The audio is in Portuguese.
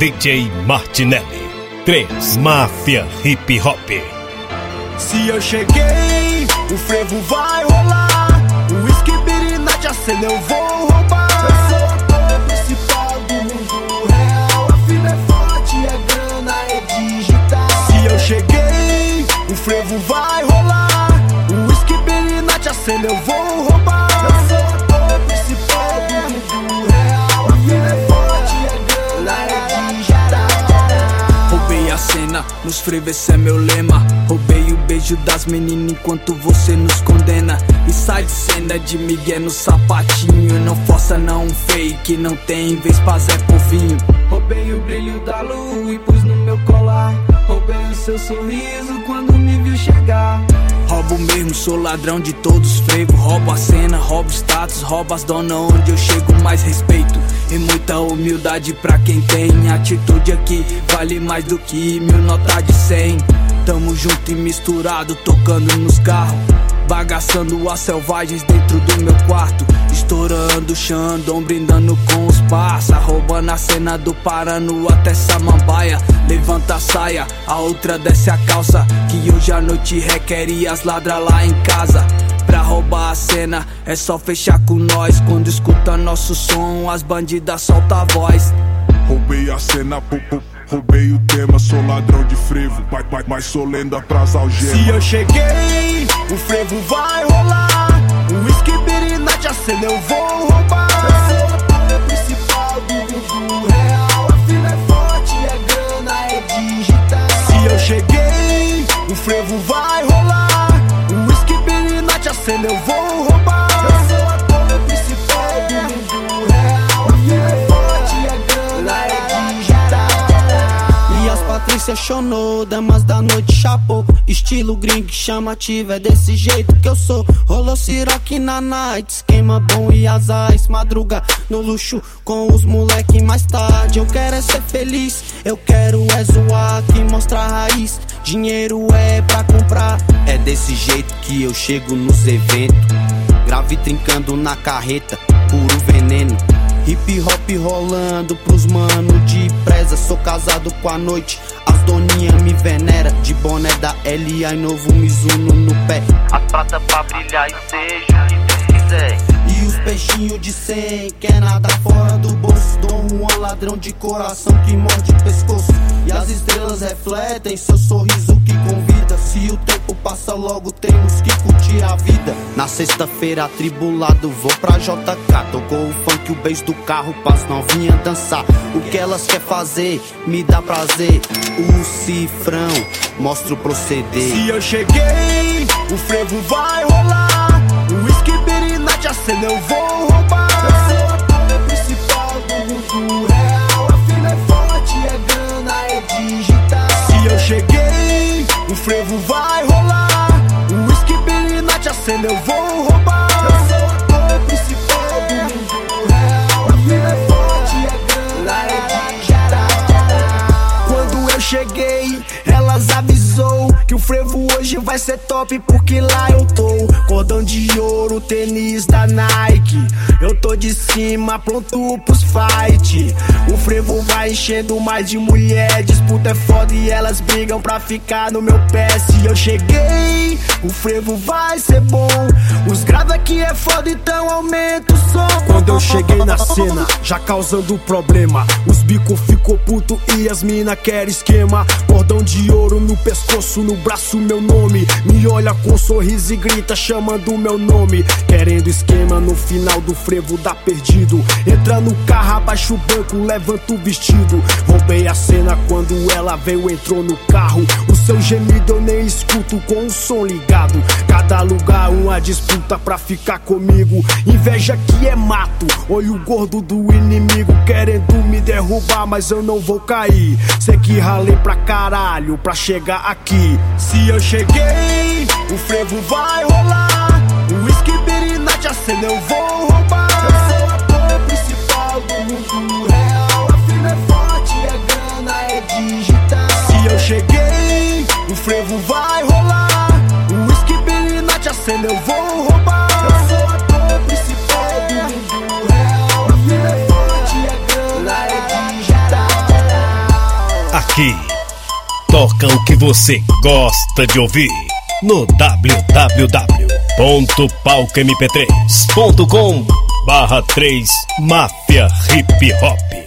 DJ Martinelli. 3 Máfia Hip Hop. Se eu cheguei, o frevo vai rolar. O whisky birinate acende, eu vou roubar. Eu sou o ator principal do mundo real. A fila é forte, é grana, é digital. Se eu cheguei, o frevo vai rolar. O whisky birinate acende, eu vou roubar. Eu sou o ator principal do mundo real. A fila é forte, é grana, é digital. Roubei a cena, nos frevo, esse é meu lema. Roubei o beijo das meninas enquanto você nos condena. E sai de cena de migué no sapatinho. Não força não fake, não tem vez pra Zé Povinho. Roubei o brilho da lua e pus no meu colar. Roubei o seu sorriso quando me viu chegar. Roubo mesmo, sou ladrão de todos frevo. Roubo a cena, roubo status, roubo as donas onde eu chego. Mais respeito e muita humildade pra quem tem atitude aqui. Vale mais do que 1000 notas de 100. Tamo junto e misturado, tocando nos carros. Bagaçando as selvagens dentro do meu quarto. Estourando o Xandão, brindando com os parça. Roubando a cena do Parano até Samambaia. Levanta a saia, a outra desce a calça. Que hoje a noite requer e as ladra lá em casa. Pra roubar a cena é só fechar com nós. Quando escuta nosso som, as bandidas soltam a voz. Roubei a cena, roubei o tema. Sou ladrão de frevo, mas sou lenda pras algemas. Se eu cheguei, o frevo vai rolar. O whisky birinate acende, eu vou roubar. Eu sou o ator principal do mundo real. A fila é forte, é grana, é digital. Se eu cheguei, o frevo vai rolar. O whisky birinate acende, eu vou roubar. Eu sou o ator principal do mundo real. A fila é forte, é grana, é digital. E as Patrícia chonou, damas da noite chapou. Estilo gringo chamativo, é desse jeito que eu sou. Rolou siroque na night, esquema bom e asais. Madruga no luxo com os moleque mais tarde. Eu quero é ser feliz, eu quero é zoar. Que mostra a raiz, dinheiro é pra comprar. É desse jeito que eu chego nos eventos. Grave trincando na carreta, puro veneno. Hip hop rolando pros mano de presa. Sou casado com a noite, as doninha me venera. De boné da LA e novo Mizuno no pé. As pratas pra brilhar e seja o que Deus quiser. E os peixinhos de 100, quer nada fora do bolso. Dom Juan, ladrão de coração que morde o pescoço. E as estrelas refletem seu sorriso que convida. Se o tempo passa logo, temos que curtir a vida. Na sexta-feira atribulado, vou pra JK. Tocou o funk, o beijo do carro, pras novinha dançar. O que elas quer fazer, me dá prazer. O cifrão, mostra o proceder. Se eu cheguei, o frevo vai rolar. O whisky birinate acende, eu vou roubar. Eu sou o ator principal do mundo real. A fila é forte, é grana, é digital. Se eu cheguei, o frevo vai rolar. O whisky birinate acende, eu vou roubar. Eu sou o ator principal do mundo real. A fila é forte, é grana, é digital. Quando eu cheguei, elas avisou que o frevo hoje vai ser top porque lá eu tô. Cordão de ouro, tênis da Nike. Eu tô de cima, pronto pros fight. O frevo vai enchendo mais de mulher. Disputa é foda e elas brigam pra ficar no meu pé. Se eu cheguei, o frevo vai ser bom. Os graves aqui é foda, então aumenta o som. Quando eu cheguei na cena, já causando problema. Os bico ficou puto e as mina querem esquema. Cordão de ouro no pescoço, no braço meu nome. Me olha com um sorriso e grita chamando meu nome. Querendo esquema, no final do frevo dá perdido. Entra no carro, abaixa o banco, levanta o vestido. Roubei a cena quando ela veio, entrou no carro. O seu gemido eu nem escuto com o som ligado. Cada lugar uma disputa pra ficar comigo. Inveja que é mato, olho gordo do inimigo. Querendo me derrubar, mas eu não vou cair. Sei que ralei pra caralho pra chegar aqui. Se eu cheguei, o frevo vai rolar. O whisky birinate acende, eu vou roubar. Eu sou o ator principal do mundo real. A fila é forte, é grana, é digital. Se eu cheguei, o frevo vai rolar. O whisky birinate acende, eu vou roubar. Eu sou o ator principal do mundo real. A fila é forte, é grana, é digital. aqui toca o que você gosta de ouvir no www.palcomp3.com/3 Máfia Hip Hop.